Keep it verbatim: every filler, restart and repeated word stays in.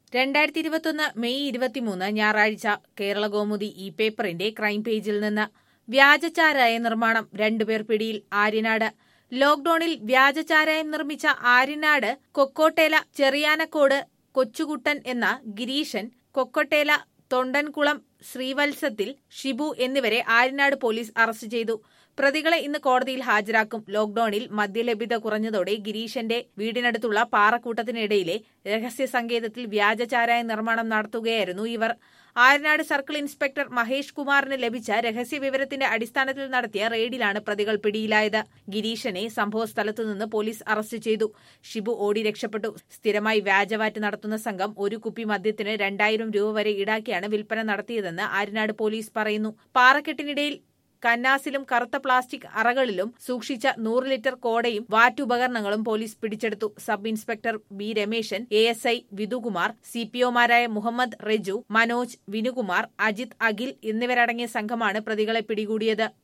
രണ്ടായിരത്തി ഇരുപത്തൊന്ന് മെയ് ഇരുപത്തിമൂന്ന് ഞായറാഴ്ച കേരളകൗമുദി ഈ പേപ്പറിന്റെ ക്രൈം പേജിൽ നിന്ന് വ്യാജചാരായ നിർമ്മാണം രണ്ടുപേർ പിടിയിൽ ആര്യനാട്. ലോക്ഡൌണിൽ വ്യാജചാരായം നിർമ്മിച്ച ആര്യനാട് കൊക്കോട്ടേല ചെറിയാനക്കോട് കൊച്ചുകുട്ടൻ എന്ന ഗിരീശൻ, കൊക്കോട്ടേല തൊണ്ടൻകുളം ശ്രീവത്സത്തിൽ ഷിബു എന്നിവരെ ആര്യനാട് പോലീസ് അറസ്റ്റ് ചെയ്തു. പ്രതികളെ ഇന്ന് കോടതിയിൽ ഹാജരാക്കും. ലോക്ഡൌണിൽ മദ്യലഭ്യത കുറഞ്ഞതോടെ ഗിരീശന്റെ വീടിനടുത്തുള്ള പാറക്കൂട്ടത്തിനിടയിലെ രഹസ്യ സങ്കേതത്തിൽ വ്യാജചാരായ നിർമ്മാണം നടത്തുകയായിരുന്നു ഇവർ. ആര്യനാട് സർക്കിൾ ഇൻസ്പെക്ടർ മഹേഷ് കുമാറിന് ലഭിച്ച രഹസ്യവിവരത്തിന്റെ അടിസ്ഥാനത്തിൽ നടത്തിയ റെയ്ഡിലാണ് പ്രതികൾ പിടിയിലായത്. ഗിരീശനെ സംഭവസ്ഥലത്തുനിന്ന് പോലീസ് അറസ്റ്റ് ചെയ്തു. ഷിബു ഓടി രക്ഷപ്പെട്ടു. സ്ഥിരമായി വ്യാജവാറ്റ് നടത്തുന്ന സംഘം ഒരു കുപ്പി മദ്യത്തിന് രണ്ടായിരം രൂപ വരെ ഈടാക്കിയാണ് വിൽപ്പന നടത്തിയതെന്ന് ആര്യനാട് പോലീസ് പറയുന്നു. പാറക്കെട്ടിനിടയിൽ കന്നാസിലും കറുത്ത പ്ലാസ്റ്റിക് അറകളിലും സൂക്ഷിച്ച നൂറ് ലിറ്റർ കോടയും വാറ്റുപകരണങ്ങളും പോലീസ് പിടിച്ചെടുത്തു. Sub inspector B Rameshan, A S I Vidhukumar, C P ഒമാരായ മുഹമ്മദ് റെജു, മനോജ്, വിനുകുമാർ, അജിത്, അഖിൽ എന്നിവരടങ്ങിയ സംഘമാണ് പ്രതികളെ പിടികൂടിയത്.